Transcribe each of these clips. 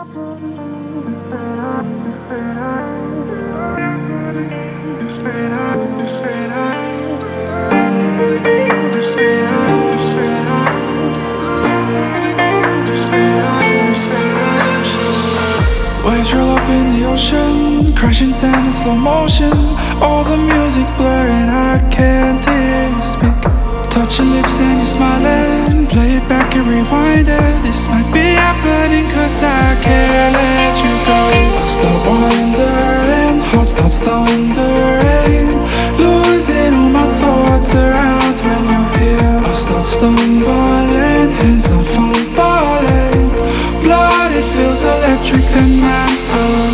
Waves roll up in the ocean, crashing sand in slow motion. All the music blurring, I can't hear you speak. Touching lips and you're smiling. Play it back and rewind it. This might be happening cause I can't let you go. I start wondering, heart starts thundering, losing all my thoughts around when you're here. I start stumbling, hands start fumbling. Blood, it feels electric, then my pulse.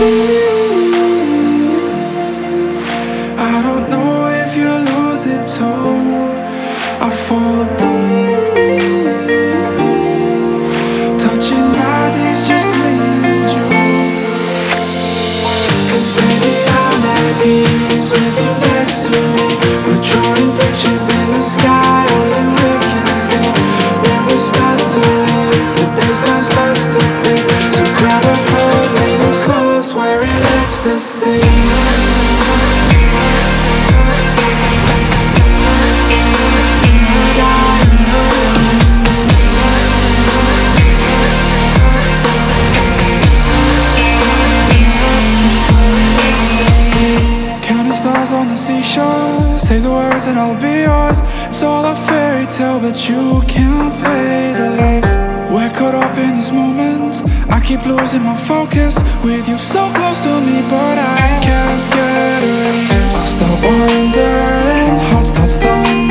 I don't know if you lose it too. I fall deep, touching bodies just me and you. Cause baby I'm at ease with you next to me. We're drawing pictures in the sky, only we can see. When we start to leave, the baseline starts to beat. So grab a hold, lay me close, we're in ecstasy. On the seashore, say the words and I'll be yours. It's all a fairy tale, but you can't play the lead. We're caught up in this moment, I keep losing my focus. With you so close to me, but I can't get away. I start wondering, heart starts thumping.